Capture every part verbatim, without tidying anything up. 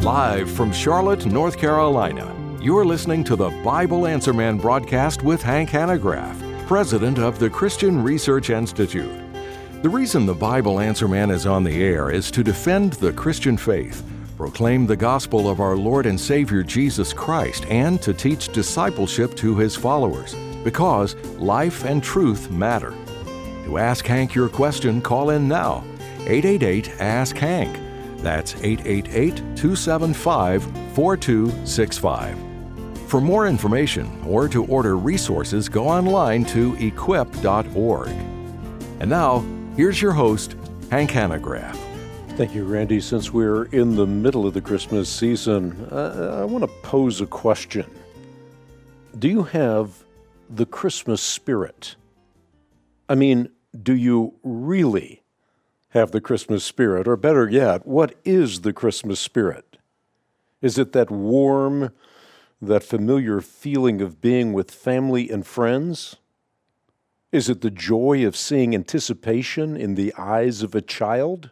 Live from Charlotte, North Carolina, you're listening to the Bible Answer Man broadcast with Hank Hanegraaff, president of the Christian Research Institute. The reason the Bible Answer Man is on the air is to defend the Christian faith, proclaim the gospel of our Lord and Savior Jesus Christ, and to teach discipleship to His followers, because life and truth matter. To ask Hank your question, call in now. eight eight eight, ask Hank. That's eight eight eight, two seven five, four two six five. For more information or to order resources, go online to equip dot org. And now, here's your host, Hank Hanegraaff. Thank you, Randy. Since we're in the middle of the Christmas season, uh, I want to pose a question. Do you have the Christmas spirit? I mean, do you really have the Christmas spirit? Or better yet, what is the Christmas spirit? Is it that warm, that familiar feeling of being with family and friends? Is it the joy of seeing anticipation in the eyes of a child?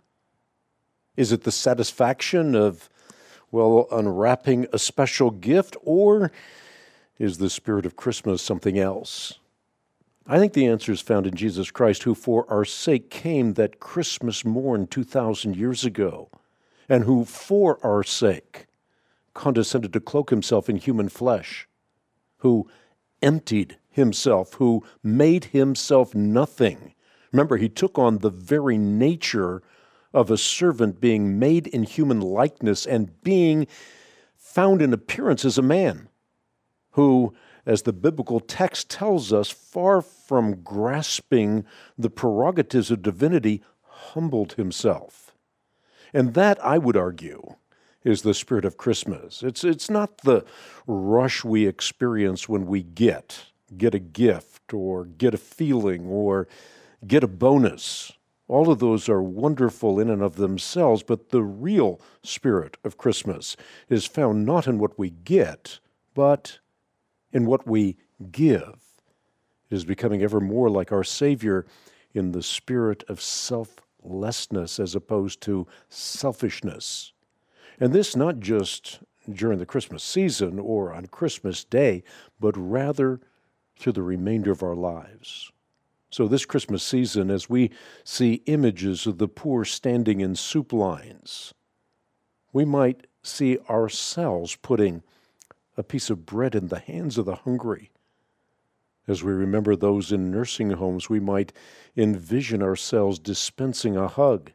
Is it the satisfaction of, well, unwrapping a special gift? Or is the spirit of Christmas something else? I think the answer is found in Jesus Christ, who for our sake came that Christmas morn two thousand years ago, and who for our sake condescended to cloak himself in human flesh, who emptied himself, who made himself nothing. Remember, he took on the very nature of a servant, being made in human likeness and being found in appearance as a man, who, as the biblical text tells us, far from grasping the prerogatives of divinity, humbled himself. And that, I would argue, is the spirit of Christmas. It's it's not the rush we experience when we get, get a gift or get a feeling or get a bonus. All of those are wonderful in and of themselves, but the real spirit of Christmas is found not in what we get, but in what we give. It is becoming ever more like our Savior in the spirit of selflessness as opposed to selfishness. And this not just during the Christmas season or on Christmas Day, but rather through the remainder of our lives. So this Christmas season, as we see images of the poor standing in soup lines, we might see ourselves putting a piece of bread in the hands of the hungry. As we remember those in nursing homes, we might envision ourselves dispensing a hug.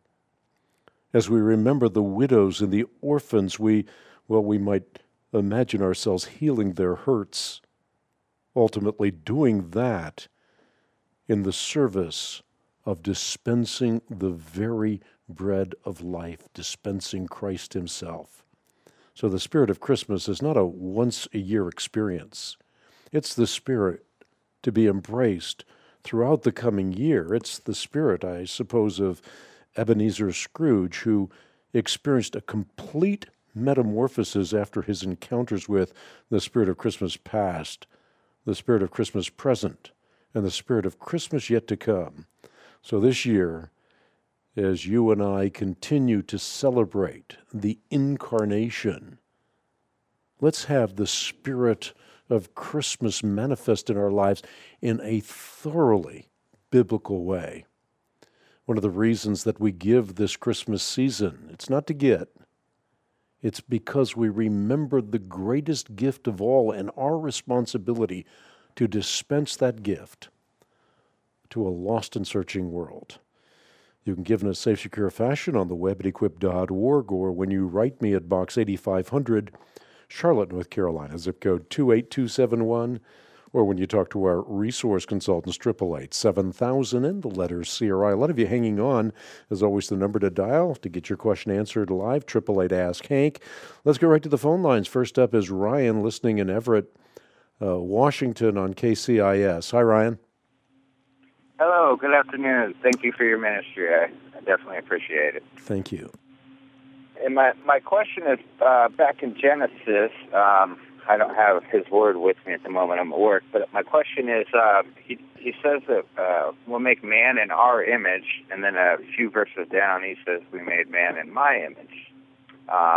As we remember the widows and the orphans, we, well, we might imagine ourselves healing their hurts, ultimately doing that in the service of dispensing the very bread of life, dispensing Christ Himself. So the spirit of Christmas is not a once-a-year experience. It's the spirit to be embraced throughout the coming year. It's the spirit, I suppose, of Ebenezer Scrooge, who experienced a complete metamorphosis after his encounters with the spirit of Christmas past, the spirit of Christmas present, and the spirit of Christmas yet to come. So this year, as you and I continue to celebrate the incarnation, let's have the spirit of Christmas manifest in our lives in a thoroughly biblical way. One of the reasons that we give this Christmas season, it's not to get, it's because we remember the greatest gift of all and our responsibility to dispense that gift to a lost and searching world. You can give in a safe, secure fashion on the web at equip dot org, or when you write me at Box eighty-five hundred, Charlotte, North Carolina, zip code two eight two seven one, or when you talk to our resource consultants, eight eight eight, seven thousand, and the letters C R I. A lot of you hanging on. As always, the number to dial to get your question answered live, eight eight eight, ask Hank. Let's go right to the phone lines. First up is Ryan, listening in Everett, uh, Washington on K C I S. Hi, Ryan. Hello, good afternoon. Thank you for your ministry. I, I definitely appreciate it. Thank you. And my, my question is, uh, back in Genesis, um, I don't have his word with me at the moment. I'm at work. But my question is, uh, he, he says that uh, we'll make man in our image, and then a few verses down he says we made man in my image. Um, so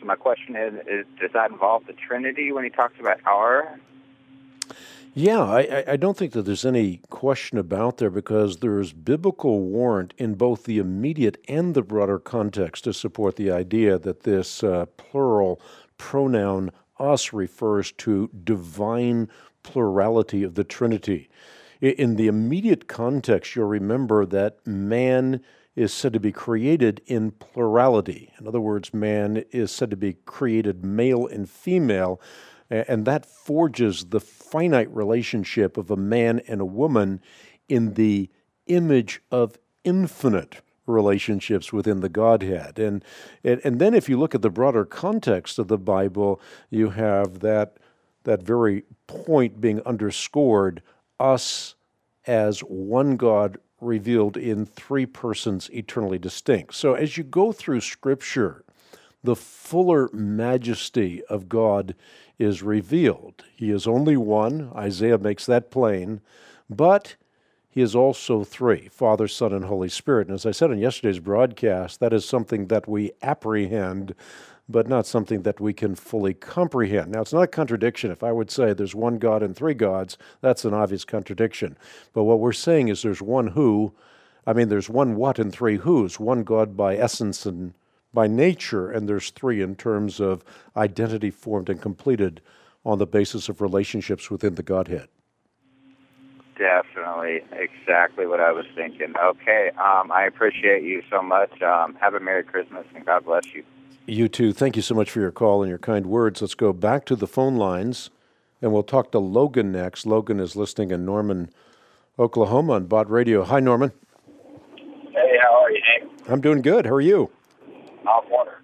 So my question is, is, does that involve the Trinity when he talks about our? Yeah, I, I don't think that there's any question about there, because there's biblical warrant in both the immediate and the broader context to support the idea that this uh, plural pronoun us refers to divine plurality of the Trinity. In the immediate context, you'll remember that man is said to be created in plurality. In other words, man is said to be created male and female, and that forges the finite relationship of a man and a woman in the image of infinite relationships within the Godhead. And, and and then if you look at the broader context of the Bible, you have that that very point being underscored, us as one God revealed in three persons eternally distinct. So as you go through Scripture, the fuller majesty of God is revealed. He is only one, Isaiah makes that plain, but he is also three, Father, Son, and Holy Spirit. And as I said in yesterday's broadcast, that is something that we apprehend, but not something that we can fully comprehend. Now, it's not a contradiction. If I would say there's one God and three gods, that's an obvious contradiction. But what we're saying is there's one who, I mean, there's one what and three who's, one God by essence and by nature, and there's three in terms of identity formed and completed on the basis of relationships within the Godhead. Definitely, exactly what I was thinking. Okay, um, I appreciate you so much. Um, have a Merry Christmas, and God bless you. You too. Thank you so much for your call and your kind words. Let's go back to the phone lines, and we'll talk to Logan next. Logan is listening in Norman, Oklahoma on Bott Radio. Hi, Norman. Hey, how are you, Hank? I'm doing good. How are you? I'm wondering.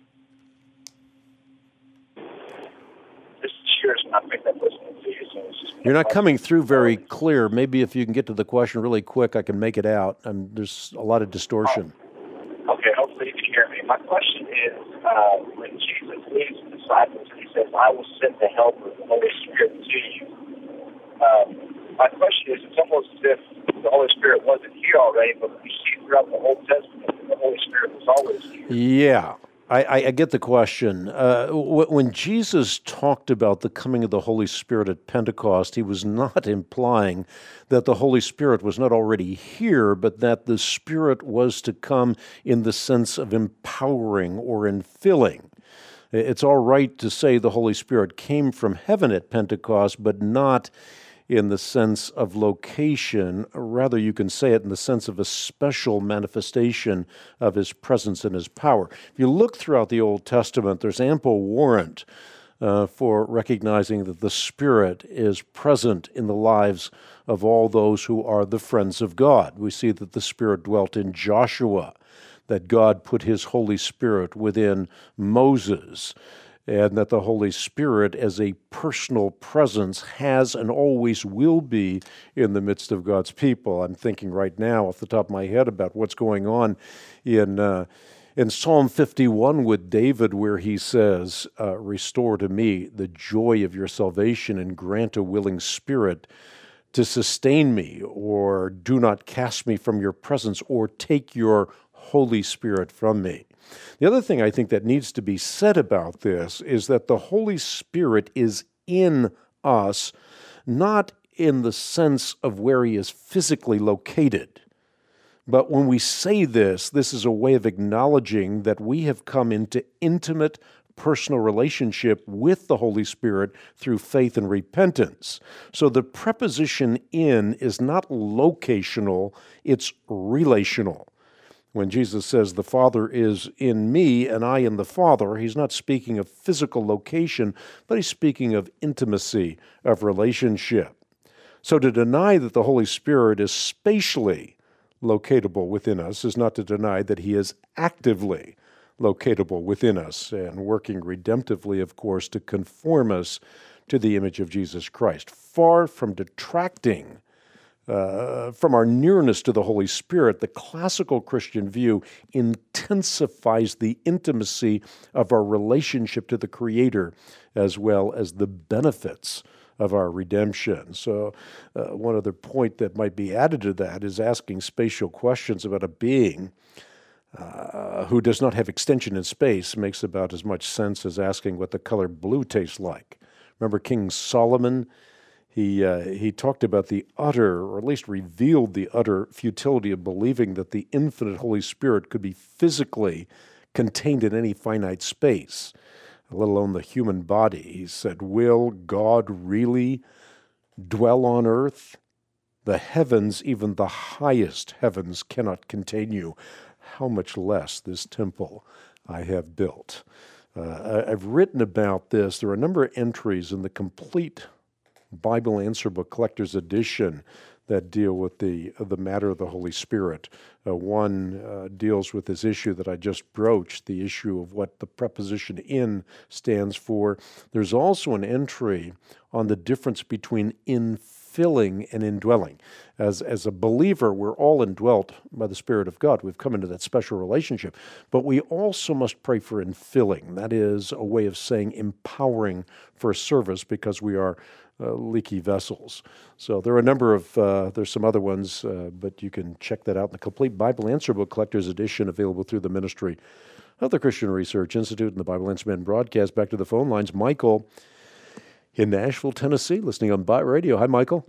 This is cheers, and I think I'm listening to you. So it's just You're not coming through very clear. Maybe if you can get to the question really quick, I can make it out. Um, there's a lot of distortion. Oh. Okay, hopefully you can hear me. My question is, uh, when Jesus leaves the disciples and he says, I will send the helper, the Holy Spirit, to you, um, my question is, it's almost as if the Holy Spirit wasn't here already, but we see throughout the Old Testament that the Holy Spirit was always here. Yeah, I, I, I get the question. Uh, w- when Jesus talked about the coming of the Holy Spirit at Pentecost, he was not implying that the Holy Spirit was not already here, but that the Spirit was to come in the sense of empowering or infilling. It's all right to say the Holy Spirit came from heaven at Pentecost, but not in the sense of location. Rather, you can say it in the sense of a special manifestation of his presence and his power. If you look throughout the Old Testament, there's ample warrant uh, for recognizing that the Spirit is present in the lives of all those who are the friends of God. We see that the Spirit dwelt in Joshua, that God put his Holy Spirit within Moses, and that the Holy Spirit as a personal presence has and always will be in the midst of God's people. I'm thinking right now off the top of my head about what's going on in uh, in Psalm fifty-one with David, where he says, uh, restore to me the joy of your salvation and grant a willing spirit to sustain me, or do not cast me from your presence, or take your Holy Spirit from me. The other thing I think that needs to be said about this is that the Holy Spirit is in us, not in the sense of where he is physically located. But when we say this, this is a way of acknowledging that we have come into intimate personal relationship with the Holy Spirit through faith and repentance. So the preposition in is not locational, it's relational. When Jesus says the Father is in me and I in the Father, he's not speaking of physical location, but he's speaking of intimacy, of relationship. So to deny that the Holy Spirit is spatially locatable within us is not to deny that he is actively locatable within us and working redemptively, of course, to conform us to the image of Jesus Christ. Far from detracting Uh, from our nearness to the Holy Spirit, the classical Christian view intensifies the intimacy of our relationship to the Creator as well as the benefits of our redemption. So uh, one other point that might be added to that is asking spatial questions about a being uh, who does not have extension in space makes about as much sense as asking what the color blue tastes like. Remember King Solomon? He uh, he talked about the utter, or at least revealed the utter futility of believing that the infinite Holy Spirit could be physically contained in any finite space, let alone the human body. He said, will God really dwell on earth? The heavens, even the highest heavens, cannot contain you. How much less this temple I have built. Uh, I've written about this. There are a number of entries in the complete Bible Answer Book Collector's Edition that deal with the the matter of the Holy Spirit. Uh, one uh, deals with this issue that I just broached, the issue of what the preposition in stands for. There's also an entry on the difference between infilling and indwelling. As, as a believer, we're all indwelt by the Spirit of God. We've come into that special relationship. But we also must pray for infilling. That is a way of saying empowering for service, because we are Uh, leaky vessels. So there are a number of, uh, there's some other ones, uh, but you can check that out in the complete Bible Answer Book Collector's Edition, available through the ministry of the Christian Research Institute and the Bible Answer Man broadcast. Back to the phone lines. Michael in Nashville, Tennessee, listening on Bot Radio. Hi, Michael.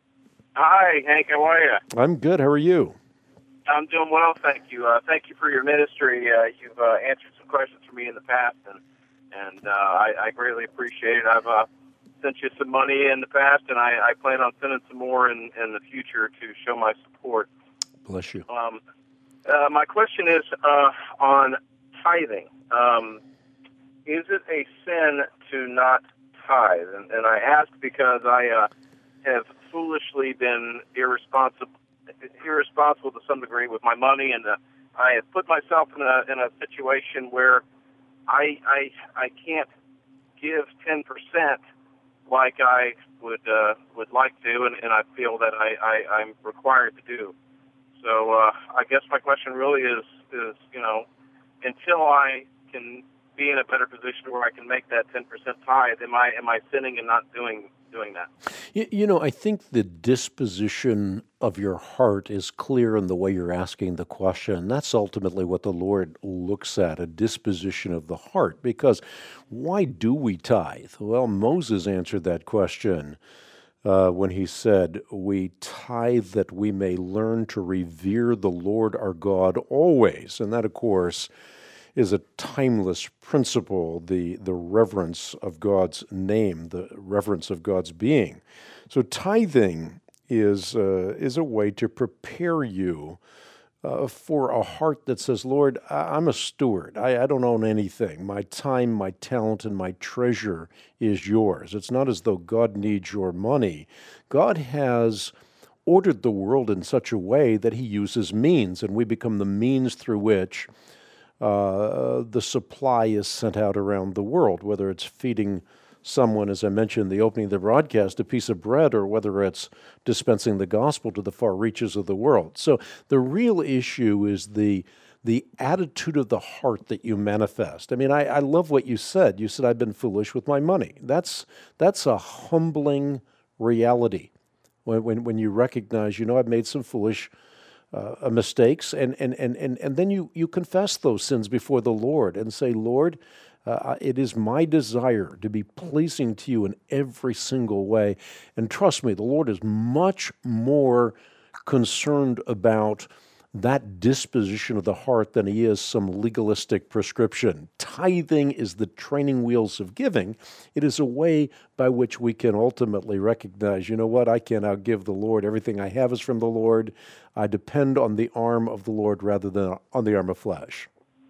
Hi, Hank. How are you? I'm good. How are you? I'm doing well, thank you. Uh, thank you for your ministry. Uh, you've uh, answered some questions for me in the past, and and uh, I, I greatly appreciate it. I've uh, sent you some money in the past, and I, I plan on sending some more in, in the future to show my support. Bless you. Um, uh, my question is uh, on tithing. Um, is it a sin to not tithe? And, and I ask because I uh, have foolishly been irresponsible, irresponsible to some degree with my money, and uh, I have put myself in a in a situation where I I I can't give ten percent like I would uh, would like to, and, and I feel that I, I, I'm required to do. So uh, I guess my question really is, is, you know, until I can be in a better position where I can make that ten percent tithe, am I am I sinning and not doing doing that? You, you know, I think the disposition of your heart is clear in the way you're asking the question. That's ultimately what the Lord looks at, a disposition of the heart. Because why do we tithe? Well, Moses answered that question uh, when he said, we tithe that we may learn to revere the Lord our God always. And that, of course, is a timeless principle, the, the reverence of God's name, the reverence of God's being. So tithing is uh, is a way to prepare you uh, for a heart that says, Lord, I- I'm a steward. I-, I don't own anything. My time, my talent, and my treasure is yours. It's not as though God needs your money. God has ordered the world in such a way that he uses means, and we become the means through which uh, the supply is sent out around the world, whether it's feeding someone, as I mentioned in the opening of the broadcast, a piece of bread, or whether it's dispensing the gospel to the far reaches of the world. So the real issue is the the attitude of the heart that you manifest. I mean, I, I love what you said. You said, I've been foolish with my money. That's that's a humbling reality. When when, when you recognize, you know, I've made some foolish uh, mistakes, and, and, and, and, and then you, you confess those sins before the Lord and say, Lord, Uh, it is my desire to be pleasing to you in every single way. And trust me, the Lord is much more concerned about that disposition of the heart than he is some legalistic prescription. Tithing is the training wheels of giving. It is a way by which we can ultimately recognize, you know what, I can outgive the Lord. Everything I have is from the Lord. I depend on the arm of the Lord rather than on the arm of flesh.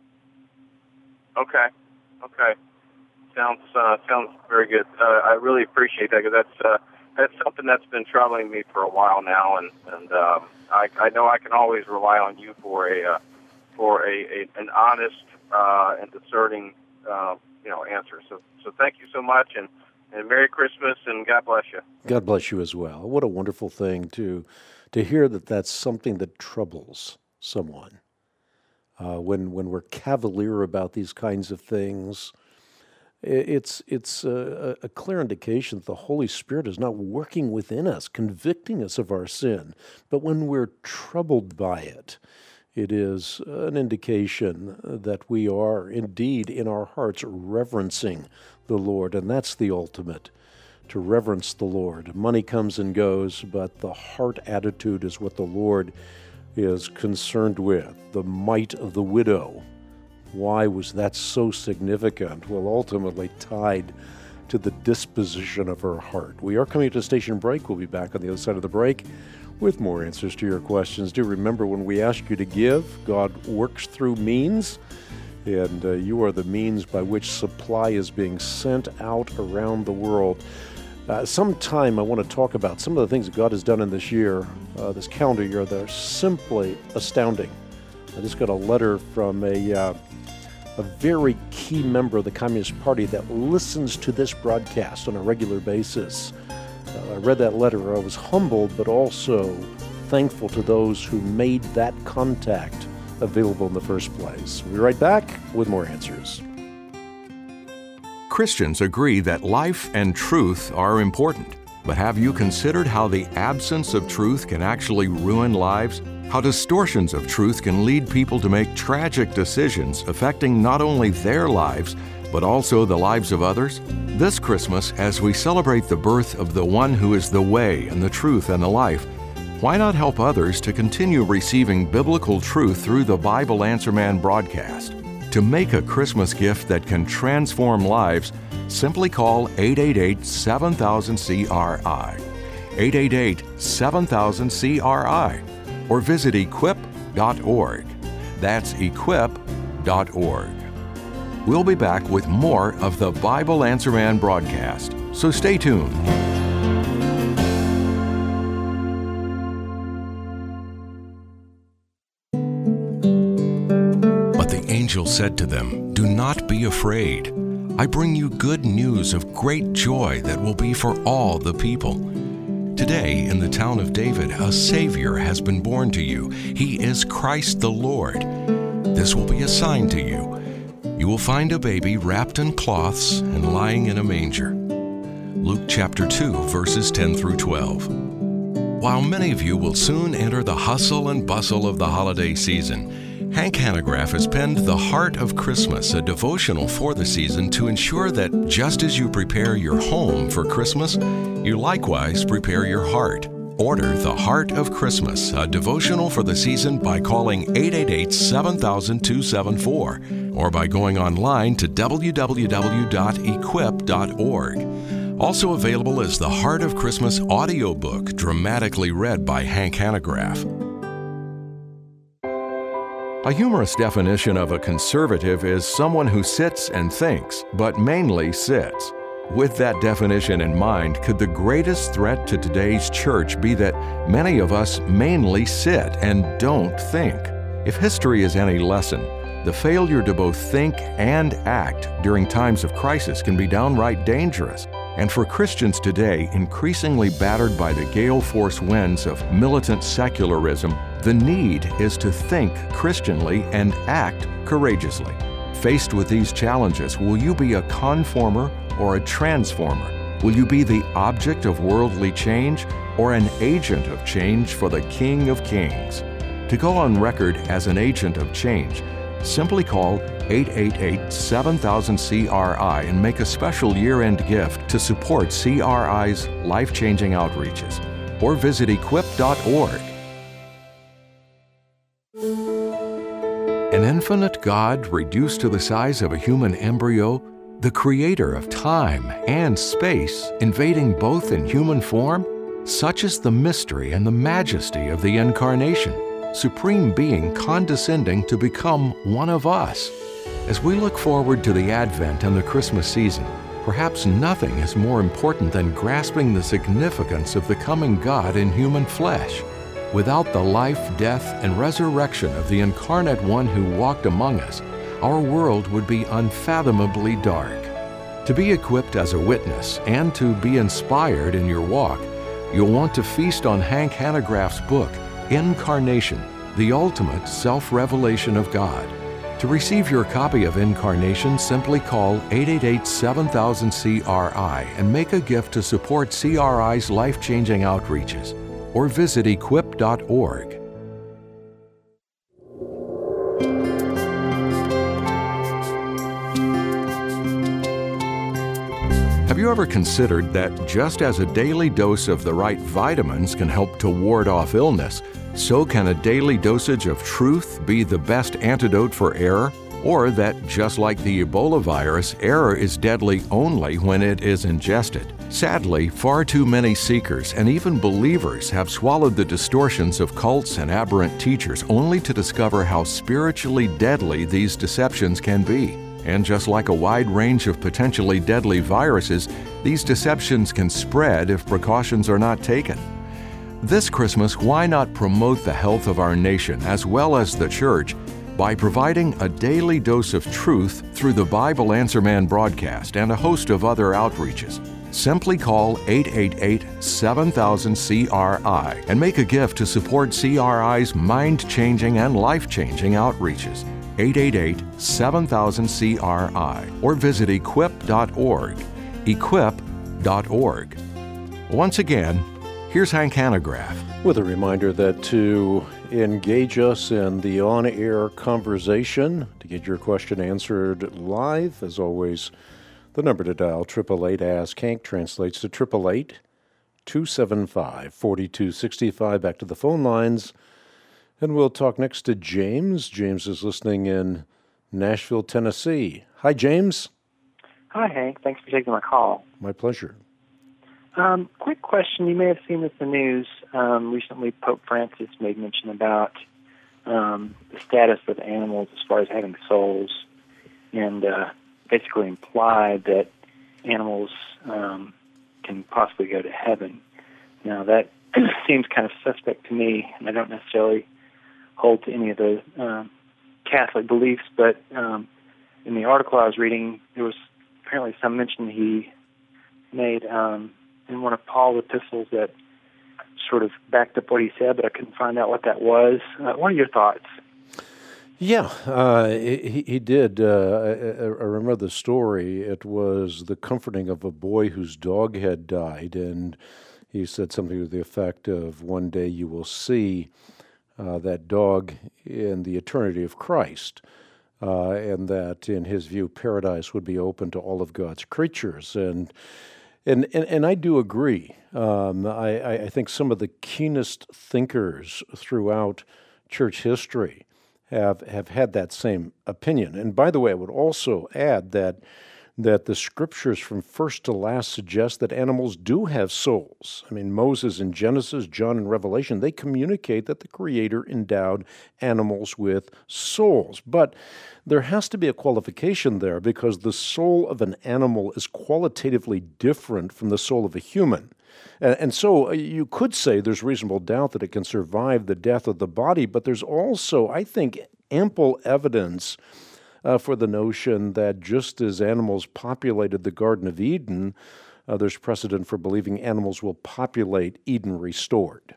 Okay. Okay, sounds uh, sounds very good. Uh, I really appreciate that, because that's uh, that's something that's been troubling me for a while now, and and um, I, I know I can always rely on you for a uh, for a, a an honest uh, and discerning uh, you know answer. So so thank you so much, and, and Merry Christmas, and God bless you. God bless you as well. What a wonderful thing to to hear that that's something that troubles someone. Uh, when when we're cavalier about these kinds of things, it's it's a, a clear indication that the Holy Spirit is not working within us, convicting us of our sin. But when we're troubled by it, It is an indication that we are indeed in our hearts reverencing the Lord, and that's the ultimate, to reverence the Lord. Money comes and goes, but the heart attitude is what the Lord is concerned with. The mite of the widow. Why was that so significant? Well, ultimately tied to the disposition of her heart. We are coming to a station break. We'll be back on the other side of the break with more answers to your questions. Do remember, when we ask you to give, God works through means, and uh, you are the means by which supply is being sent out around the world. Uh, sometime I want to talk about some of the things that God has done in this year, uh, this calendar year, that are simply astounding. I just got a letter from a uh, a very key member of the Communist Party that listens to this broadcast on a regular basis. Uh, I read that letter. I was humbled, but also thankful to those who made that contact available in the first place. We'll be right back with more answers. Christians agree that life and truth are important, but have you considered how the absence of truth can actually ruin lives? How distortions of truth can lead people to make tragic decisions affecting not only their lives, but also the lives of others? This Christmas, as we celebrate the birth of the one who is the way and the truth and the life, why not help others to continue receiving biblical truth through the Bible Answer Man broadcast? To make a Christmas gift that can transform lives, simply call eight eight eight, seven thousand, C R I, eight eight eight, seven thousand, C R I, or visit equip dot org. That's equip dot org. We'll be back with more of the Bible Answer Man broadcast, so stay tuned. But the angel said to them, "Do not be afraid. I bring you good news of great joy that will be for all the people. Today, in the town of David, a Savior has been born to you. He is Christ the Lord. This will be a sign to you. You will find a baby wrapped in cloths and lying in a manger." Luke chapter two, verses ten through twelve. While many of you will soon enter the hustle and bustle of the holiday season, Hank Hanegraaff has penned The Heart of Christmas, a devotional for the season to ensure that just as you prepare your home for Christmas, you likewise prepare your heart. Order The Heart of Christmas, a devotional for the season, by calling eight eight eight, seven thousand, two seven four or by going online to w w w dot equip dot org. Also available is the Heart of Christmas audiobook, dramatically read by Hank Hanegraaff. A humorous definition of a conservative is someone who sits and thinks, but mainly sits. With that definition in mind, could the greatest threat to today's church be that many of us mainly sit and don't think? If history is any lesson, the failure to both think and act during times of crisis can be downright dangerous. And for Christians today, increasingly battered by the gale force winds of militant secularism, the need is to think Christianly and act courageously. Faced with these challenges, will you be a conformer or a transformer? Will you be the object of worldly change or an agent of change for the King of Kings? To go on record as an agent of change, simply call eight eight eight, seven thousand, C R I and make a special year-end gift to support C R I's life-changing outreaches, or visit equip dot org. An infinite God reduced to the size of a human embryo, the creator of time and space, invading both in human form? Such is the mystery and the majesty of the Incarnation, Supreme Being condescending to become one of us. As we look forward to the Advent and the Christmas season, perhaps nothing is more important than grasping the significance of the coming God in human flesh. Without the life, death, and resurrection of the incarnate one who walked among us, our world would be unfathomably dark. To be equipped as a witness and to be inspired in your walk, you'll want to feast on Hank Hanegraaff's book, Incarnation, the ultimate self-revelation of God. To receive your copy of Incarnation, simply call eight eight eight, seven thousand, C R I and make a gift to support C R I's life-changing outreaches, or visit equip dot org. Have you ever considered that just as a daily dose of the right vitamins can help to ward off illness, so can a daily dosage of truth be the best antidote for error? Or that, just like the Ebola virus, error is deadly only when it is ingested? Sadly, far too many seekers and even believers have swallowed the distortions of cults and aberrant teachers only to discover how spiritually deadly these deceptions can be. And just like a wide range of potentially deadly viruses, these deceptions can spread if precautions are not taken. This Christmas, why not promote the health of our nation as well as the church by providing a daily dose of truth through the Bible Answer Man broadcast and a host of other outreaches? Simply call eight eight eight, seven thousand, C R I and make a gift to support C R I's mind-changing and life-changing outreaches. eight eight eight, seven thousand, C R I or visit equip dot org. equip dot org. Once again, here's Hank Hanegraaff. With a reminder that to engage us in the on-air conversation, to get your question answered live, as always, the number to dial, eight eight eight, ask Hank, translates to eight eight eight, two seven five, four two six five. Back to the phone lines, and we'll talk next to James. James is listening in Nashville, Tennessee. Hi, James. Hi, Hank. Thanks for taking my call. My pleasure. Um, quick question. You may have seen this in the news. Um, recently, Pope Francis made mention about um, the status of animals as far as having souls, and uh, basically implied that animals um, can possibly go to heaven. Now, that seems kind of suspect to me, and I don't necessarily hold to any of the uh, Catholic beliefs, but um, in the article I was reading, there was apparently some mention he made um, in one of Paul's epistles that sort of backed up what he said, but I couldn't find out what that was. Uh, what are your thoughts? Yeah, uh, he, he did. Uh, I, I remember the story. It was the comforting of a boy whose dog had died, and he said something to the effect of, one day you will see uh, that dog in the eternity of Christ, uh, and that, in his view, paradise would be open to all of God's creatures. And And and, and I do agree. Um, I, I think some of the keenest thinkers throughout church history have have had that same opinion. And by the way, I would also add that that the scriptures from first to last suggest that animals do have souls. I mean, Moses in Genesis, John in Revelation, they communicate that the Creator endowed animals with souls. But there has to be a qualification there, because the soul of an animal is qualitatively different from the soul of a human. And, and so you could say there's reasonable doubt that it can survive the death of the body, but there's also, I think, ample evidence Uh, for the notion that just as animals populated the Garden of Eden, uh, there's precedent for believing animals will populate Eden restored.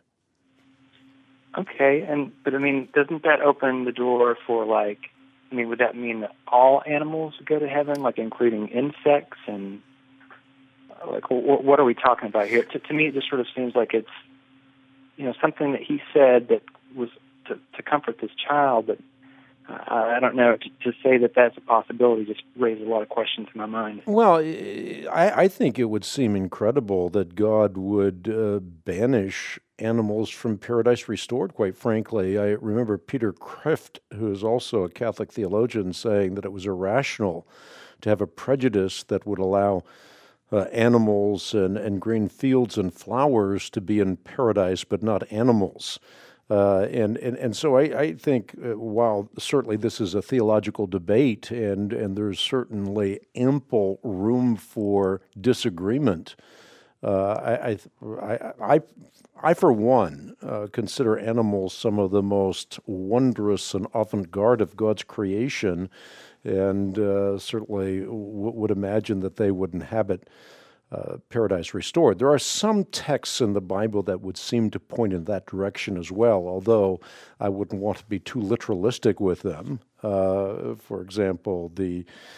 Okay, and but I mean, doesn't that open the door for, like, I mean, would that mean that all animals go to heaven, like including insects, and uh, like what, what are we talking about here? To, to me, it just sort of seems like it's, you know, something that he said that was to, to comfort this child, but I don't know, to, to say that that's a possibility just raises a lot of questions in my mind. Well, I, I think it would seem incredible that God would uh, banish animals from Paradise Restored, quite frankly. I remember Peter Kreeft, who is also a Catholic theologian, saying that it was irrational to have a prejudice that would allow uh, animals and, and green fields and flowers to be in paradise, but not animals. Uh, and, and and so I, I think, uh, while certainly this is a theological debate, and, and there's certainly ample room for disagreement, uh, I, I, I, I, for one, uh, consider animals some of the most wondrous and avant-garde of God's creation, and uh, certainly w- would imagine that they would inhabit Uh, Paradise Restored. There are some texts in the Bible that would seem to point in that direction as well, although I wouldn't want to be too literalistic with them. Uh, for example, the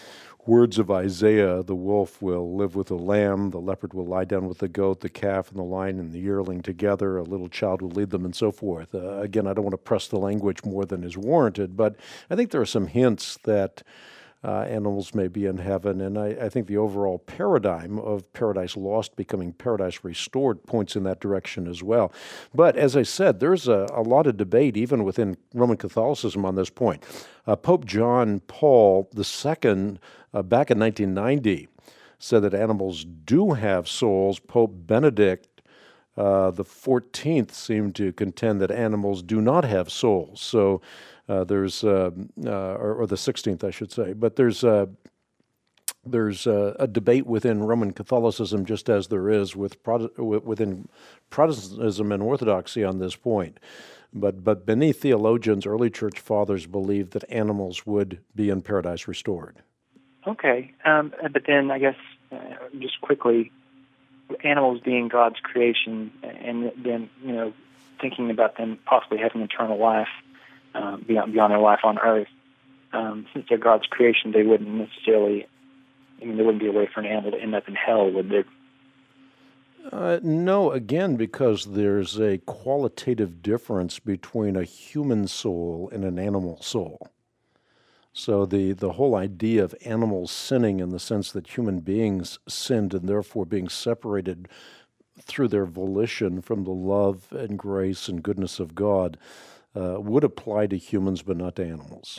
words of Isaiah, the wolf will live with the lamb, the leopard will lie down with the goat, the calf and the lion and the yearling together, a little child will lead them, and so forth. Uh, again, I don't want to press the language more than is warranted, but I think there are some hints that uh, animals may be in heaven, and I, I think the overall paradigm of paradise lost becoming paradise restored points in that direction as well. But as I said, there's a, a lot of debate even within Roman Catholicism on this point. Uh, Pope John Paul the Second, uh, back in nineteen ninety, said that animals do have souls. Pope Benedict uh, the fourteenth seemed to contend that animals do not have souls. So uh, there's, uh, uh, or, or the sixteenth, I should say, but there's uh, there's uh, a debate within Roman Catholicism, just as there is with Prot- within Protestantism and Orthodoxy on this point. But but many theologians, early church fathers, believed that animals would be in paradise restored. Okay, um, but then I guess uh, just quickly, animals being God's creation, and then you know thinking about them possibly having eternal life uh, beyond beyond their life on earth. Um, since they're God's creation, they wouldn't necessarily. I mean, there wouldn't be a way for an animal to end up in hell, would there? Uh, no, again, because there's a qualitative difference between a human soul and an animal soul. So the, the whole idea of animals sinning in the sense that human beings sinned and therefore being separated through their volition from the love and grace and goodness of God uh, would apply to humans but not to animals.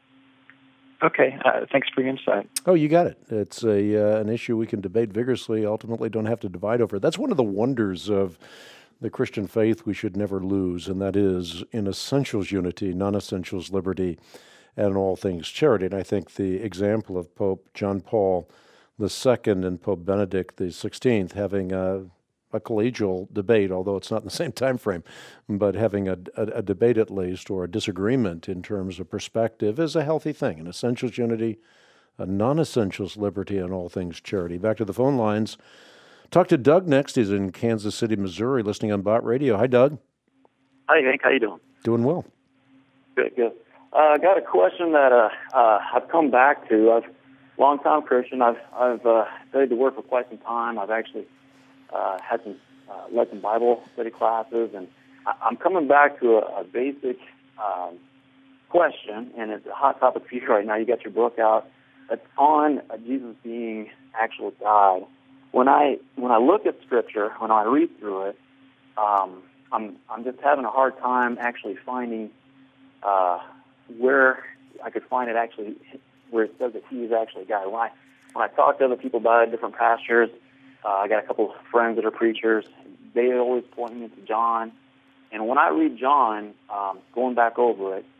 Okay, uh, thanks for your insight. Oh, you got it. It's a uh, an issue we can debate vigorously, ultimately don't have to divide over. That's one of the wonders of the Christian faith we should never lose, and that is in essentials unity, non-essentials liberty, and in all things charity. And I think the example of Pope John Paul the Second and Pope Benedict the Sixteenth having a a collegial debate, although it's not in the same time frame, but having a, a, a debate at least, or a disagreement in terms of perspective, is a healthy thing. An essentials unity, a non-essentials liberty, and all things charity. Back to the phone lines. Talk to Doug next. He's in Kansas City, Missouri, listening on Bott Radio. Hi, Doug. Hi, Hank. How you doing? Doing well. Good, good. Uh, I got a question that uh, uh, I've come back to. I've long-time Christian. I've I've uh, studied the Word for quite some time. I've actually Uh, had some uh, led some Bible study classes, and I, I'm coming back to a, a basic um, question, and it's a hot topic for you right now. You got your book out. It's on uh, Jesus being actual God. When I when I look at Scripture, when I read through it, um, I'm I'm just having a hard time actually finding uh, where I could find it actually where it says that He is actually God. When I when I talk to other people about it, different pastors. Uh, I got a couple of friends that are preachers. They always point me to John. And when I read John, um, going back over it,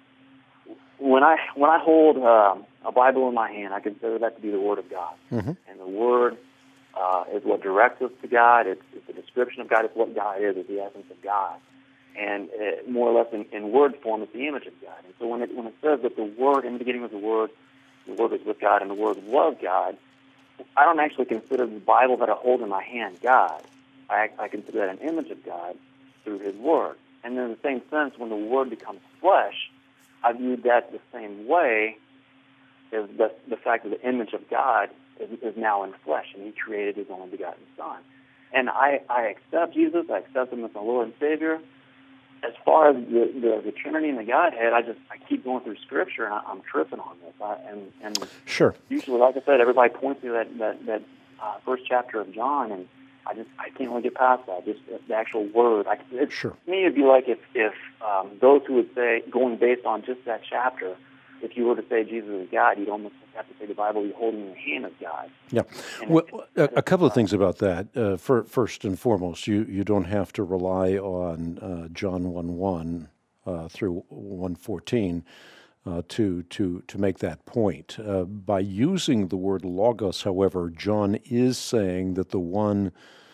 when I when I hold um, a Bible in my hand, I consider that to be the Word of God. Mm-hmm. And the Word uh, is what directs us to God. It's, it's a description of God. It's what God is. It's the essence of God. And uh, more or less in, in word form, it's the image of God. And so when it when it says that the Word, in the beginning was the Word, the Word was with God, and the Word was God, I don't actually consider the Bible that I hold in my hand God. I, I consider that an image of God through His Word. And in the same sense, when the Word becomes flesh, I viewed that the same way as the, the fact that the image of God is, is now in flesh, and He created His only begotten Son. And I, I accept Jesus. I accept Him as my Lord and Savior. As far as the, the, the Trinity and the Godhead, I just I keep going through Scripture, and I, I'm tripping on this. I, and and sure. Usually, like I said, everybody points to that that, that uh, first chapter of John, and I just I can't really get past that. Just the actual word. I, it, sure. To me, it'd be like if if um, those who would say, going based on just that chapter, if you were to say Jesus is God, you'd almost have to say the Bible you're holding in your hand is God. Yeah. And well, it, a, a couple of things about that. Uh, for, first and foremost, you, you don't have to rely on uh, John one one uh, through one fourteen uh, to, to, to make that point. Uh, by using the word logos, however, John is saying that the one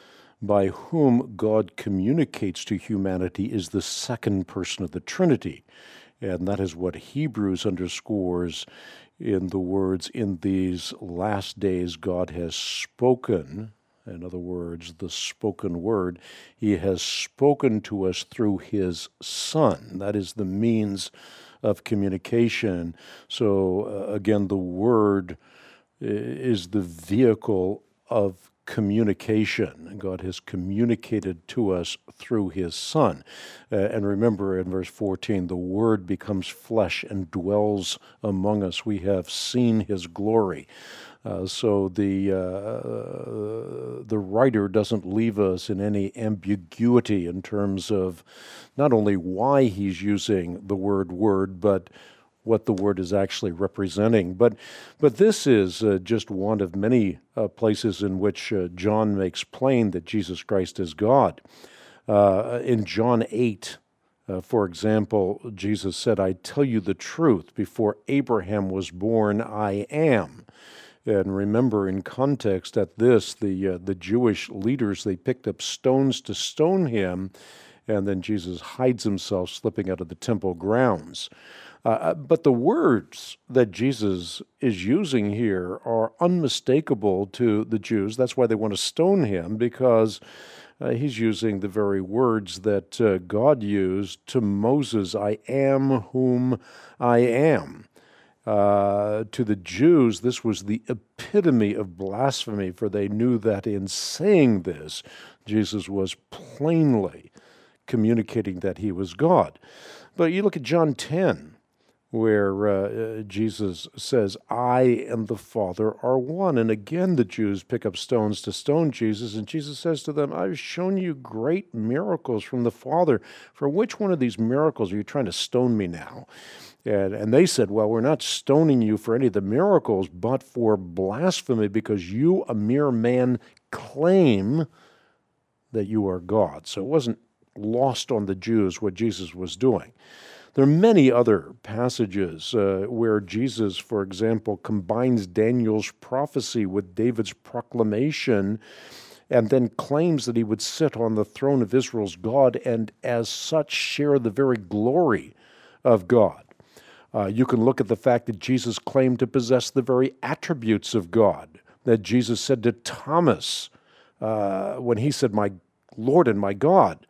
by whom God communicates to humanity is the second person of the Trinity. And that is what Hebrews underscores in the words, in these last days God has spoken. In other words, the spoken word. He has spoken to us through His Son. That is the means of communication. So, uh, again, the word is the vehicle of communication. God has communicated to us through His Son. Uh, and remember in verse fourteen, the Word becomes flesh and dwells among us. We have seen His glory. Uh, so the uh, the writer doesn't leave us in any ambiguity in terms of not only why he's using the word word, but what the word is actually representing. But but this is uh, just one of many uh, places in which uh, John makes plain that Jesus Christ is God. Uh, in John eight, uh, for example, Jesus said, "I tell you the truth, before Abraham was born, I am." And remember, in context at this, the uh, the Jewish leaders, they picked up stones to stone him, and then Jesus hides himself, slipping out of the temple grounds. Uh, but the words that Jesus is using here are unmistakable to the Jews. That's why they want to stone him, because uh, he's using the very words that uh, God used to Moses, "I am whom I am." Uh, to the Jews, this was the epitome of blasphemy, for they knew that in saying this, Jesus was plainly communicating that he was God. But you look at John ten, where uh, Jesus says, "I and the Father are one." And again, the Jews pick up stones to stone Jesus, and Jesus says to them, "I've shown you great miracles from the Father. For which one of these miracles are you trying to stone me now?" And, and they said, "Well, we're not stoning you for any of the miracles, but for blasphemy, because you, a mere man, claim that you are God." So it wasn't lost on the Jews what Jesus was doing. There are many other passages uh, where Jesus, for example, combines Daniel's prophecy with David's proclamation, and then claims that he would sit on the throne of Israel's God, and as such share the very glory of God. Uh, you can look at the fact that Jesus claimed to possess the very attributes of God, that Jesus said to Thomas, uh, when he said, "My Lord and my God,"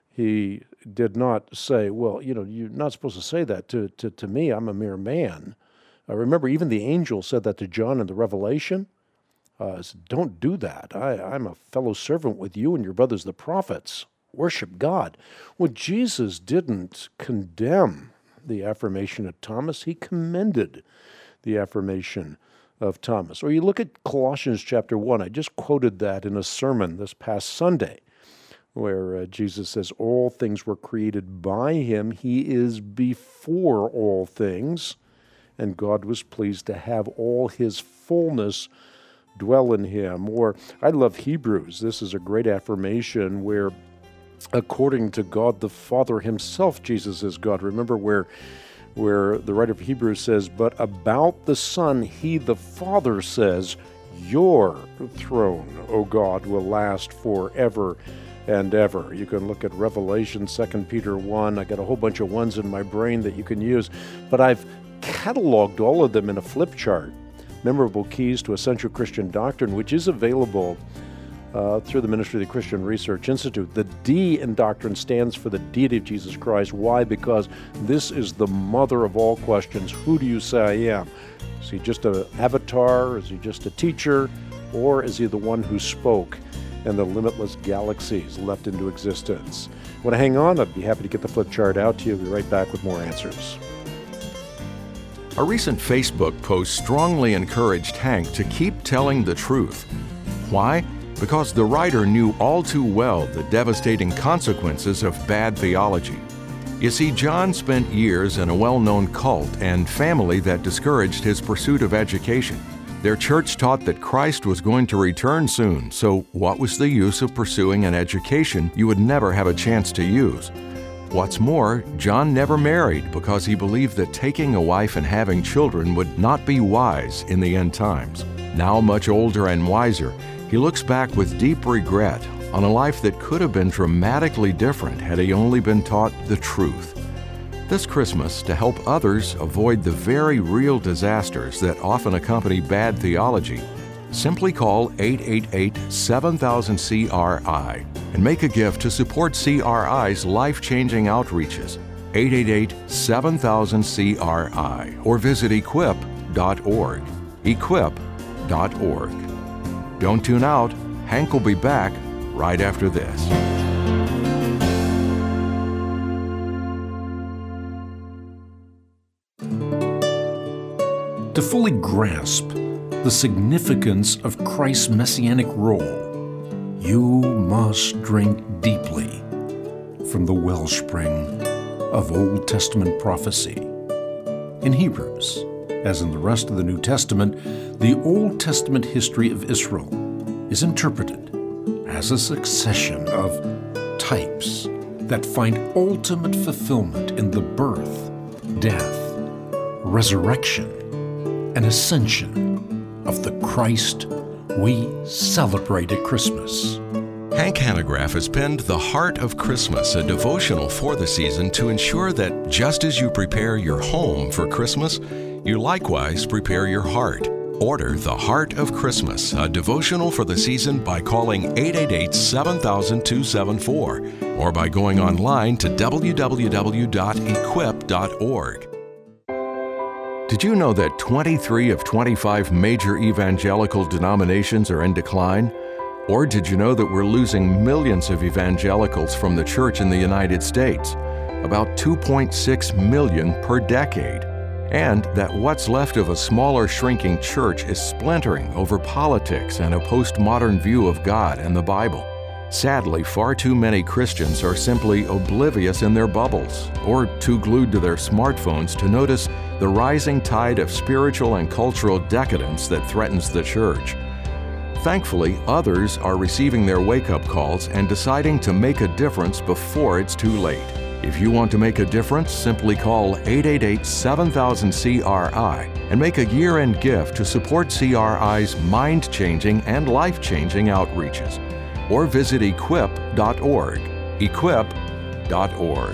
he did not say, "Well, you know, you're not supposed to say that to, to, to me. I'm a mere man." Uh, remember, even the angel said that to John in the Revelation. Uh, said, "Don't do that. I, I'm a fellow servant with you and your brothers, the prophets. Worship God." Well, Jesus didn't condemn the affirmation of Thomas. He commended the affirmation of Thomas. Or you look at Colossians chapter one. I just quoted that in a sermon this past Sunday, where uh, Jesus says, "All things were created by him. He is before all things, and God was pleased to have all his fullness dwell in him." Or I love Hebrews. This is a great affirmation where, according to God the Father himself, Jesus is God. Remember where where the writer of Hebrews says, "But about the Son, he, the Father, says, your throne, O God, will last forever and ever." You can look at Revelation, Second Peter one. I got a whole bunch of ones in my brain that you can use, but I've cataloged all of them in a flip chart, Memorable Keys to Essential Christian Doctrine, which is available Uh, through the Ministry of the Christian Research Institute. The D in doctrine stands for the deity of Jesus Christ. Why? Because this is the mother of all questions. Who do you say I am? Is he just an avatar? Is he just a teacher? Or is he the one who spoke and the limitless galaxies leapt into existence? Want to hang on? I'd be happy to get the flip chart out to you. We'll be right back with more answers. A recent Facebook post strongly encouraged Hank to keep telling the truth. Why? Because the writer knew all too well the devastating consequences of bad theology. You see, John spent years in a well-known cult and family that discouraged his pursuit of education. Their church taught that Christ was going to return soon, so what was the use of pursuing an education you would never have a chance to use? What's more, John never married because he believed that taking a wife and having children would not be wise in the end times. Now much older and wiser, he looks back with deep regret on a life that could have been dramatically different had he only been taught the truth. This Christmas, to help others avoid the very real disasters that often accompany bad theology, simply call eight eight eight, seven thousand C R I and make a gift to support C R I's life-changing outreaches. eight eight eight, seven thousand C R I or visit equip dot org. Equip dot org. Don't tune out. Hank will be back right after this. To fully grasp the significance of Christ's messianic role, you must drink deeply from the wellspring of Old Testament prophecy. In Hebrews, as in the rest of the New Testament, the Old Testament history of Israel is interpreted as a succession of types that find ultimate fulfillment in the birth, death, resurrection, and ascension of the Christ we celebrate at Christmas. Hank Hanegraaff has penned The Heart of Christmas, a devotional for the season to ensure that just as you prepare your home for Christmas, you likewise prepare your heart. Order The Heart of Christmas, a devotional for the season by calling eight eight eight, seven thousand, two seven four or by going online to w w w dot equip dot org. Did you know that twenty-three of twenty-five major evangelical denominations are in decline? Or did you know that we're losing millions of evangelicals from the church in the United States? About two point six million per decade. And that what's left of a smaller, shrinking church is splintering over politics and a postmodern view of God and the Bible. Sadly, far too many Christians are simply oblivious in their bubbles or too glued to their smartphones to notice the rising tide of spiritual and cultural decadence that threatens the church. Thankfully, others are receiving their wake-up calls and deciding to make a difference before it's too late. If you want to make a difference, simply call eight eight eight, seven thousand, C R I and make a year-end gift to support C R I's mind-changing and life-changing outreaches. Or visit equip dot org. equip dot org.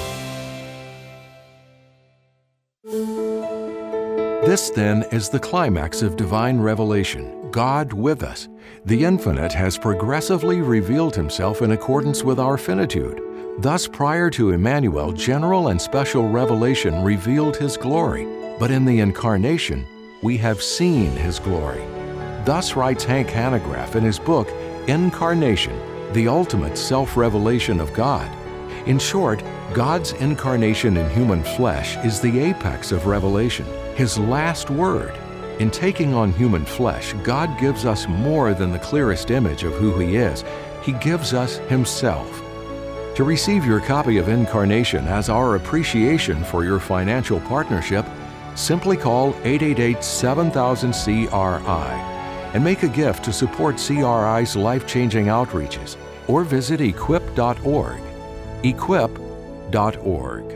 This, then, is the climax of divine revelation, God with us. The Infinite has progressively revealed Himself in accordance with our finitude. Thus, prior to Emmanuel, general and special revelation revealed His glory, but in the Incarnation, we have seen His glory. Thus writes Hank Hanegraaff in his book, Incarnation, the ultimate self-revelation of God. In short, God's incarnation in human flesh is the apex of revelation, His last word. In taking on human flesh, God gives us more than the clearest image of who He is. He gives us Himself. To receive your copy of Incarnation as our appreciation for your financial partnership, simply call eight eight eight, seven thousand, C R I and make a gift to support C R I's life-changing outreaches, or visit equip dot org. equip dot org.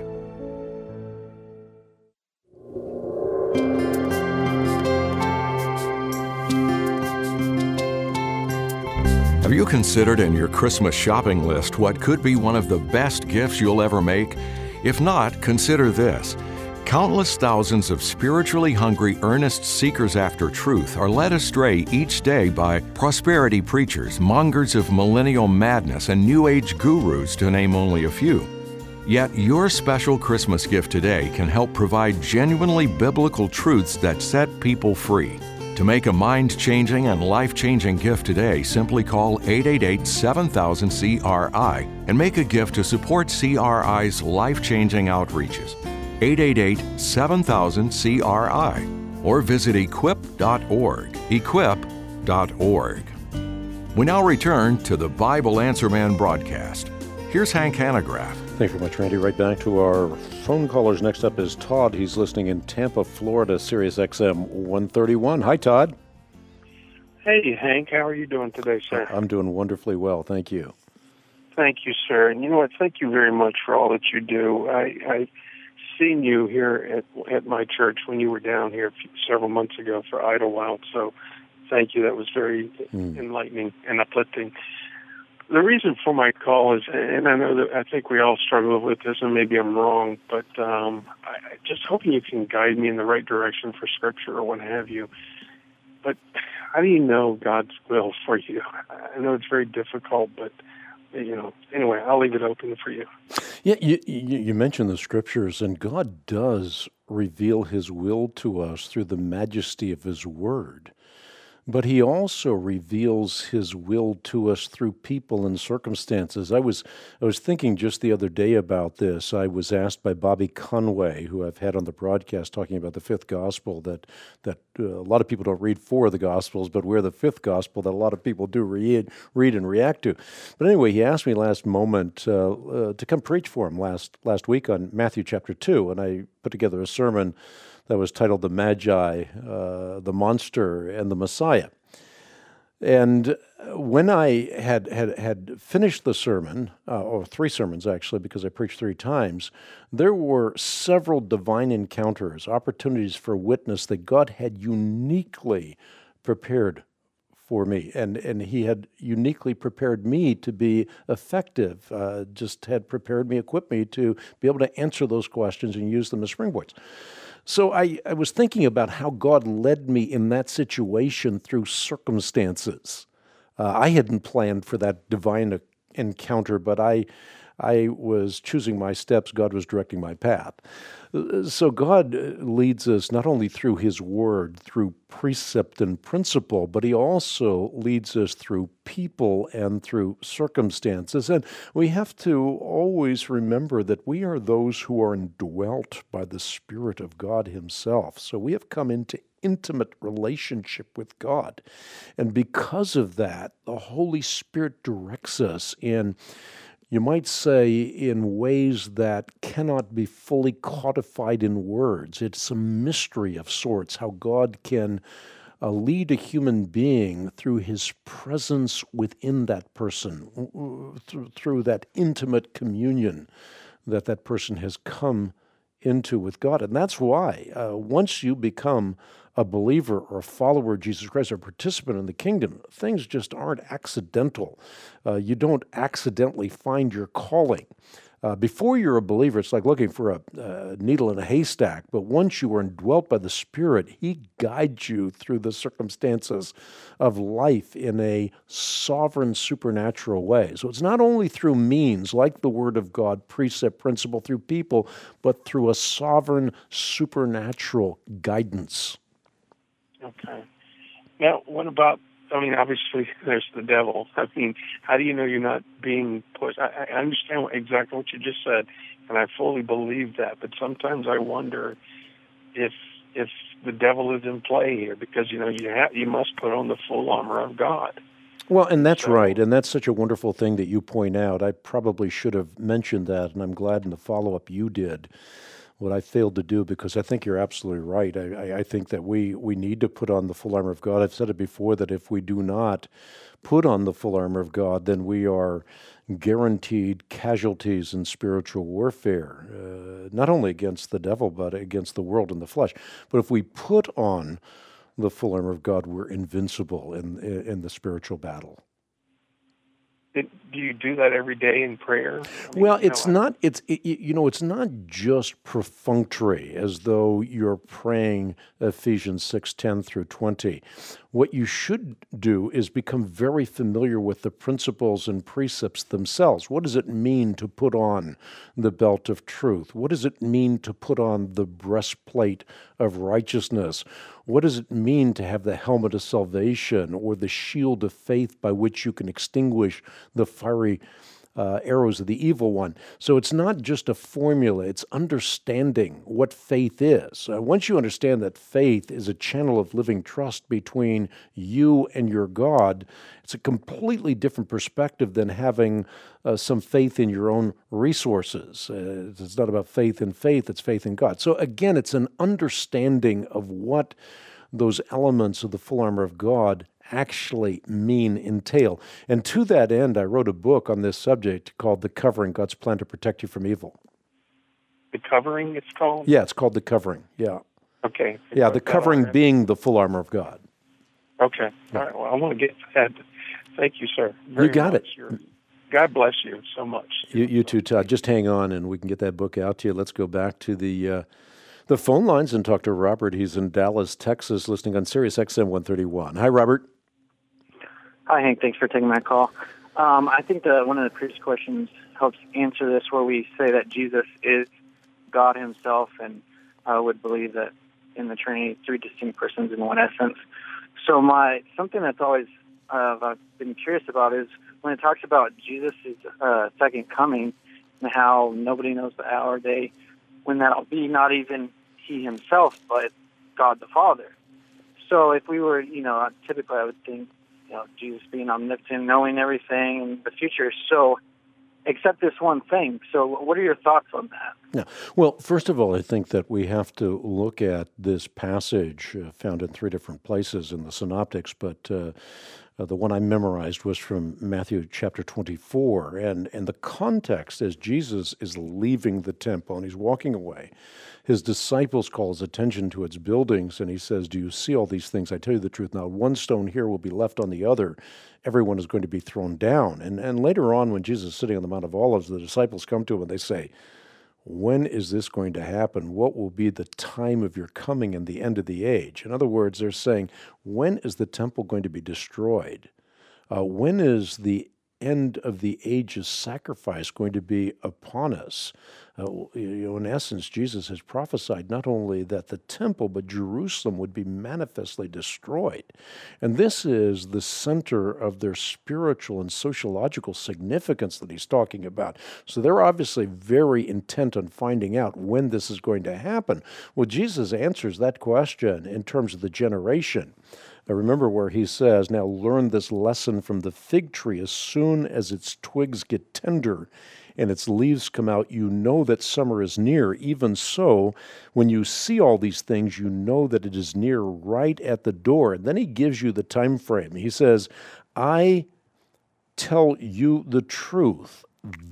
Have you considered in your Christmas shopping list what could be one of the best gifts you'll ever make? If not, consider this. Countless thousands of spiritually hungry, earnest seekers after truth are led astray each day by prosperity preachers, mongers of millennial madness, and New Age gurus, to name only a few. Yet your special Christmas gift today can help provide genuinely biblical truths that set people free. To make a mind-changing and life-changing gift today, simply call eight eight eight, seven thousand, C R I and make a gift to support C R I's life-changing outreaches. eight eight eight, seven thousand, C R I or visit equip dot org. equip dot org. We now return to the Bible Answer Man broadcast. Here's Hank Hanegraaff. Thank you very much, Randy. Right back to our phone callers. Next up is Todd. He's listening in Tampa, Florida, Sirius X M one thirty-one. Hi, Todd. Hey, Hank. How are you doing today, sir? I'm doing wonderfully well. Thank you. Thank you, sir. And you know what? Thank you very much for all that you do. I, I seen you here at at my church when you were down here several months ago for Idlewild. So thank you. That was very mm. enlightening and uplifting. The reason for my call is, and I know that I think we all struggle with this, and maybe I'm wrong, but um, I, I just hoping you can guide me in the right direction for Scripture or what have you. But how do you know God's will for you? I know it's very difficult, but you know. Anyway, I'll leave it open for you. Yeah, you, you, you mentioned the Scriptures, and God does reveal His will to us through the majesty of His Word. but he also reveals his will to us through people and circumstances. I was I was thinking just the other day about this. I was asked by Bobby Conway, who I've had on the broadcast, talking about the fifth gospel, that that uh, a lot of people don't read four of the gospels, but we're the fifth gospel that a lot of people do read, read and react to. But anyway, he asked me last moment uh, uh, to come preach for him last last week on Matthew chapter two, and I put together a sermon that was titled The Magi, uh, the Monster, and the Messiah. And when I had had, had finished the sermon, uh, or three sermons actually, because I preached three times, there were several divine encounters, opportunities for witness that God had uniquely prepared for me. And, and he had uniquely prepared me to be effective, uh, just had prepared me, equipped me to be able to answer those questions and use them as springboards. So I, I was thinking about how God led me in that situation through circumstances. Uh, I hadn't planned for that divine encounter, but I I was choosing my steps. God was directing my path. So God leads us not only through His Word, through precept and principle, but He also leads us through people and through circumstances. And we have to always remember that we are those who are indwelt by the Spirit of God Himself. So we have come into intimate relationship with God. And because of that, the Holy Spirit directs us in, you might say, in ways that cannot be fully codified in words. It's a mystery of sorts, how God can uh, lead a human being through His presence within that person, through, through that intimate communion that that person has come into with God. And that's why uh, once you become a believer or a follower of Jesus Christ or a participant in the kingdom, things just aren't accidental. Uh, you don't accidentally find your calling. Uh, before you're a believer, it's like looking for a, a needle in a haystack. But once you are indwelt by the Spirit, He guides you through the circumstances of life in a sovereign, supernatural way. So it's not only through means, like the Word of God, precept, principle, through people, but through a sovereign, supernatural guidance. Okay. Now, what about, I mean, obviously there's the devil. I mean, how do you know you're not being pushed? I, I understand what, exactly what you just said, and I fully believe that, but sometimes I wonder if if the devil is in play here, because, you know, you ha- you must put on the full armor of God. Well, and that's So- right, and that's such a wonderful thing that you point out. I probably should have mentioned that, and I'm glad in the follow-up you did. What I failed to do, because I think you're absolutely right. I, I, I think that we, we need to put on the full armor of God. I've said it before that if we do not put on the full armor of God, then we are guaranteed casualties in spiritual warfare, uh, not only against the devil, but against the world and the flesh. But if we put on the full armor of God, we're invincible in, in, in the spiritual battle. It, do you do that every day in prayer? I mean, Well, you it's know, I- not. It's it, you know, it's not just perfunctory, as though you're praying Ephesians six ten through twenty. What you should do is become very familiar with the principles and precepts themselves. What does it mean to put on the belt of truth? What does it mean to put on the breastplate of righteousness? What does it mean to have the helmet of salvation or the shield of faith by which you can extinguish the fiery uh, arrows of the evil one? So it's not just a formula, it's understanding what faith is. Uh, once you understand that faith is a channel of living trust between you and your God, it's a completely different perspective than having uh, some faith in your own resources. Uh, it's not about faith in faith, it's faith in God. So again, it's an understanding of what those elements of the full armor of God actually mean, entail. And to that end, I wrote a book on this subject called The Covering, God's Plan to Protect You from Evil. The covering, it's called? Yeah, it's called The Covering, yeah. Okay. Yeah, Wrote the that covering already. being the full armor of God. Okay. All right. Well, I want to get to that. Thank you, sir. Very You got much. it. You're, God bless you so much. You, you too, Todd. Just hang on and we can get that book out to you. Let's go back to the uh, the phone lines and talk to Robert. He's in Dallas, Texas, listening on Sirius X M one thirty-one. Hi, Robert. Hi, Hank. Thanks for taking my call. Um, I think that one of the previous questions helps answer this, where we say that Jesus is God Himself, and I would believe that in the Trinity, three distinct persons in one essence. So my something that's always uh, I've been curious about is when it talks about Jesus' uh, second coming and how nobody knows the hour or day when that'll be, not even he himself, but God the Father. So if we were, you know, typically I would think, you know, Jesus being omnipotent, knowing everything in the future. So except this one thing. So what are your thoughts on that? Yeah. Well, first of all, I think that we have to look at this passage uh, found in three different places in the Synoptics, but uh, uh, the one I memorized was from Matthew chapter twenty-four. And, and the context as Jesus is leaving the temple and he's walking away, his disciples call his attention to its buildings, and he says, do you see all these things? I tell you the truth, not one stone here will be left on the other. Everyone is going to be thrown down. And, and later on, when Jesus is sitting on the Mount of Olives, the disciples come to him and they say, when is this going to happen? What will be the time of your coming and the end of the age? In other words, they're saying, when is the temple going to be destroyed? Uh, when is the end of the age's sacrifice going to be upon us? Uh, you know, in essence, Jesus has prophesied not only that the temple, but Jerusalem would be manifestly destroyed. And this is the center of their spiritual and sociological significance that he's talking about. So they're obviously very intent on finding out when this is going to happen. Well, Jesus answers that question in terms of the generation. I remember where he says, now learn this lesson from the fig tree. As soon as its twigs get tender and its leaves come out, you know that summer is near. Even so, when you see all these things, you know that it is near, right at the door. And then he gives you the time frame. He says, I tell you the truth.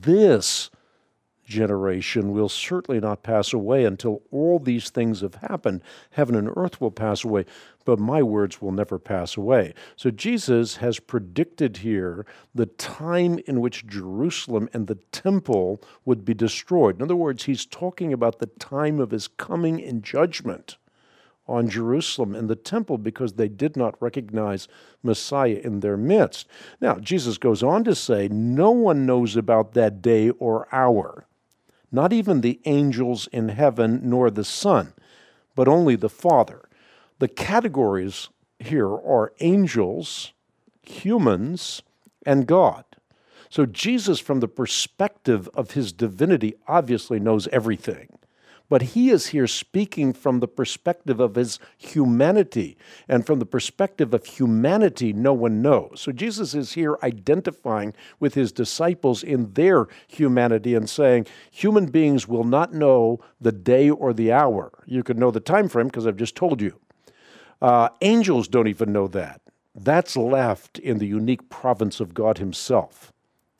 This generation will certainly not pass away until all these things have happened. Heaven and earth will pass away, but my words will never pass away. So Jesus has predicted here the time in which Jerusalem and the temple would be destroyed. In other words, he's talking about the time of his coming in judgment on Jerusalem and the temple because they did not recognize Messiah in their midst. Now, Jesus goes on to say, no one knows about that day or hour, not even the angels in heaven nor the Son, but only the Father. The categories here are angels, humans, and God. So Jesus, from the perspective of his divinity, obviously knows everything. But he is here speaking from the perspective of his humanity. And from the perspective of humanity, no one knows. So Jesus is here identifying with his disciples in their humanity and saying, human beings will not know the day or the hour. You can know the time frame because I've just told you. Uh, angels don't even know that. That's left in the unique province of God himself.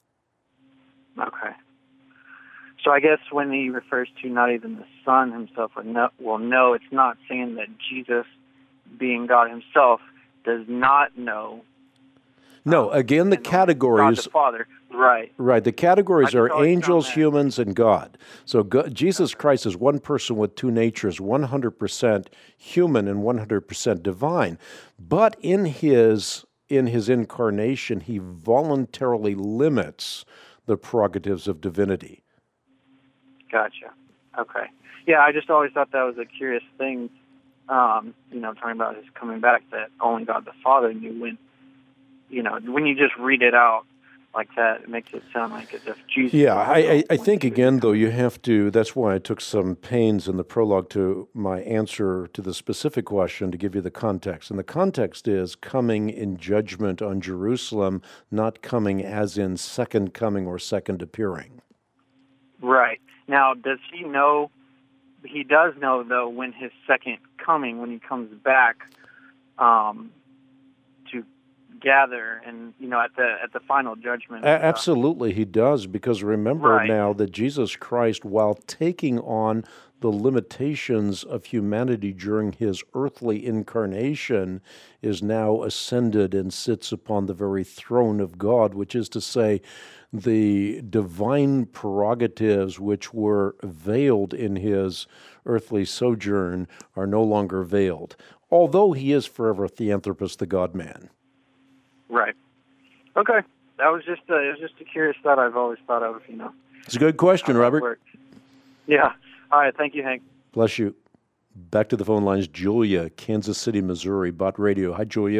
Okay. So I guess when he refers to not even the Son himself will know, will know, it's not saying that Jesus, being God himself, does not know. No, again, the categories... God the Father, right. Right, the categories are angels, that. humans, and God. So God, Jesus Christ is one person with two natures, one hundred percent human and one hundred percent divine. But in his, in his incarnation, he voluntarily limits the prerogatives of divinity. Gotcha. Okay. Yeah, I just always thought that was a curious thing, um, you know, talking about his coming back, that only God the Father knew when, you know, when you just read it out like that, it makes it sound like as if Jesus... Yeah, I, I, I think, again, though, you have to, that's why I took some pains in the prologue to my answer to the specific question to give you the context. And the context is coming in judgment on Jerusalem, not coming as in second coming or second appearing. Right. Now, does he know, he does know, though, when his second coming, when he comes back um, to gather and, you know, at the at the final judgment? A- absolutely, he does, because remember right. now that Jesus Christ, while taking on the limitations of humanity during his earthly incarnation, is now ascended and sits upon the very throne of God, which is to say, the divine prerogatives which were veiled in his earthly sojourn are no longer veiled, although he is forever Theanthropos, the God-man. Right. Okay. That was just a, it was just a curious thought I've always thought of, you know. It's a good question, Robert. Works. Yeah. All right. Thank you, Hank. Bless you. Back to the phone lines, Julia, Kansas City, Missouri, Bott Radio. Hi, Julia.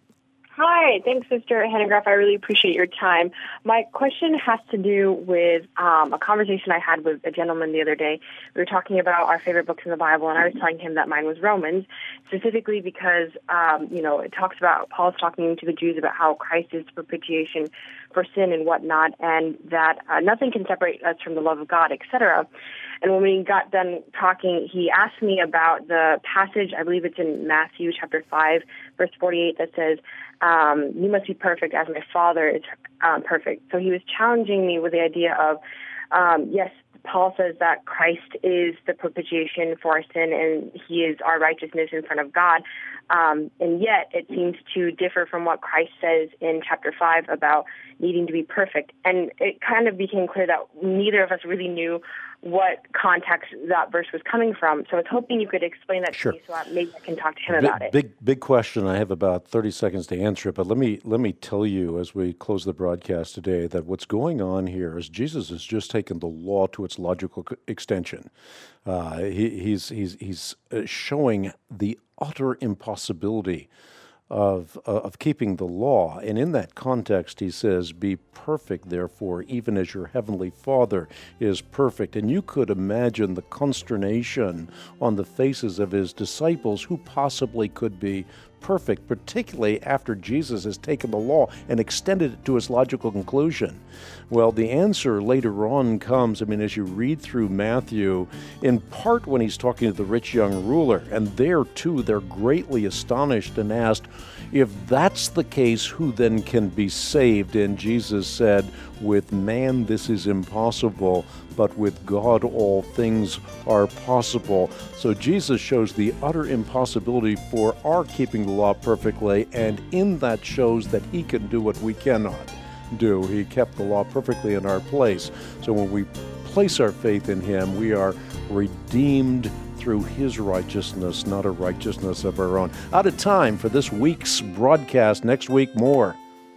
Hi, thanks, Mister Hanegraaff. I really appreciate your time. My question has to do with um, a conversation I had with a gentleman the other day. We were talking about our favorite books in the Bible, and I was telling him that mine was Romans, specifically because, um, you know, it talks about, Paul's talking to the Jews about how Christ is propitiation for sin and whatnot, and that uh, nothing can separate us from the love of God, et cetera. And when we got done talking, he asked me about the passage, I believe it's in Matthew chapter five, verse forty-eight, that says, um, you must be perfect as my Father is um, perfect. So he was challenging me with the idea of, um, yes, Paul says that Christ is the propitiation for our sin and he is our righteousness in front of God. Um, and yet it seems to differ from what Christ says in chapter five about needing to be perfect. And it kind of became clear that neither of us really knew what context that verse was coming from. So I was hoping you could explain that Sure. to me so that maybe I can talk to him Big, about it. big, big question. I have about thirty seconds to answer it, but let me let me tell you as we close the broadcast today that what's going on here is Jesus has just taken the law to its logical c- extension. Uh, he, he's he's he's uh, showing the utter impossibility of uh, of keeping the law. And in that context, he says, be perfect, therefore, even as your heavenly Father is perfect. And you could imagine the consternation on the faces of his disciples, who possibly could be perfect, particularly after Jesus has taken the law and extended it to its logical conclusion. Well, the answer later on comes, I mean, as you read through Matthew, in part when he's talking to the rich young ruler, and there too they're greatly astonished and asked, if that's the case, who then can be saved? And Jesus said, with man this is impossible, but with God all things are possible. So Jesus shows the utter impossibility for our keeping the law perfectly, and in that shows that he can do what we cannot do. He kept the law perfectly in our place. So when we place our faith in him, we are redeemed through his righteousness, not a righteousness of our own. Out of time for this week's broadcast. Next week, more.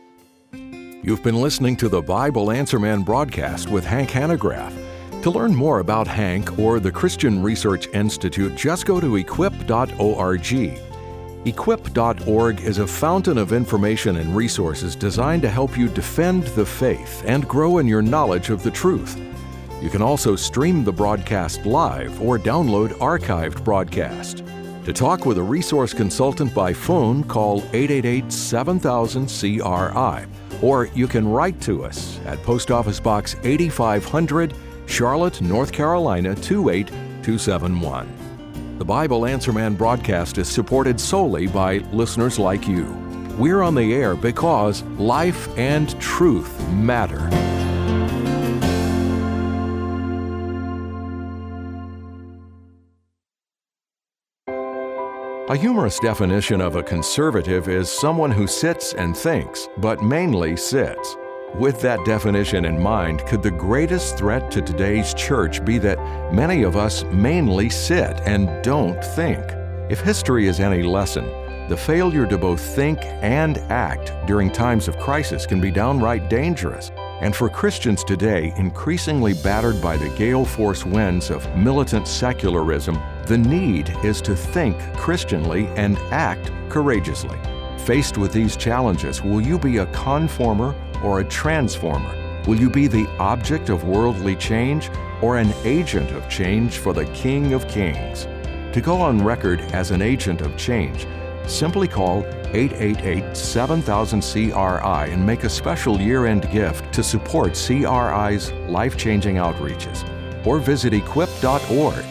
You've been listening to the Bible Answer Man broadcast with Hank Hanegraaff. To learn more about Hank or the Christian Research Institute, just go to equip dot org. equip dot org is a fountain of information and resources designed to help you defend the faith and grow in your knowledge of the truth. You can also stream the broadcast live or download archived broadcast. To talk with a resource consultant by phone, call eight eight eight, seven thousand, C R I, or you can write to us at Post Office Box eighty-five hundred, Charlotte, North Carolina two eight two seven one. The Bible Answer Man broadcast is supported solely by listeners like you. We're on the air because life and truth matter. A humorous definition of a conservative is someone who sits and thinks, but mainly sits. With that definition in mind, could the greatest threat to today's church be that many of us mainly sit and don't think? If history is any lesson, the failure to both think and act during times of crisis can be downright dangerous. And for Christians today, increasingly battered by the gale force winds of militant secularism, the need is to think Christianly and act courageously. Faced with these challenges, will you be a conformer or a transformer? Will you be the object of worldly change or an agent of change for the King of Kings? To go on record as an agent of change, simply call eight eight eight, seven thousand, C R I and make a special year-end gift to support C R I's life-changing outreaches. Or visit equip dot org.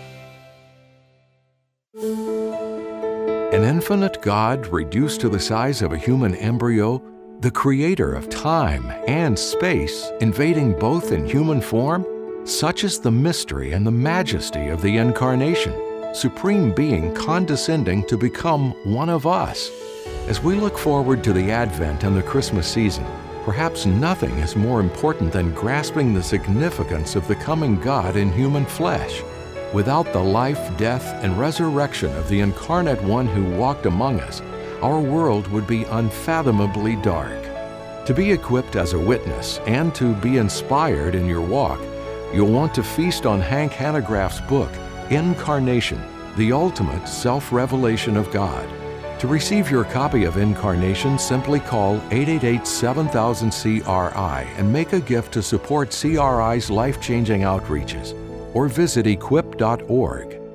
An infinite God reduced to the size of a human embryo, the creator of time and space invading both in human form? Such is the mystery and the majesty of the Incarnation, Supreme Being condescending to become one of us. As we look forward to the Advent and the Christmas season, perhaps nothing is more important than grasping the significance of the coming God in human flesh. Without the life, death, and resurrection of the incarnate one who walked among us, our world would be unfathomably dark. To be equipped as a witness and to be inspired in your walk, you'll want to feast on Hank Hanegraaff's book, Incarnation, the ultimate self-revelation of God. To receive your copy of Incarnation, simply call eight eight eight, seven thousand, C R I and make a gift to support C R I's life-changing outreaches, or visit equip dot org.